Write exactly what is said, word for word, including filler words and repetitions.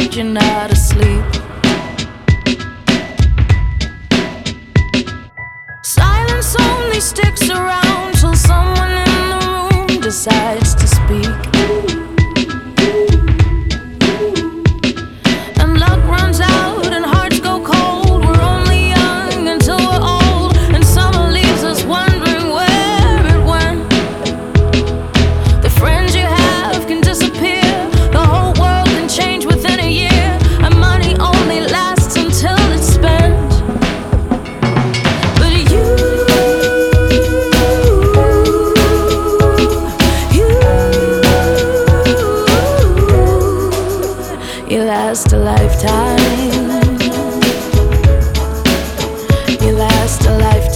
reach you not asleep. Silence only sticks around till someone in the room decides to speak. And luck runs out and hearts go cold. We're only young until we're old, and summer leaves us wondering where it went. The friends you have can disappear, the whole world can change within a year, and money only lasts until it's spent. But you, you, you last a lifetime.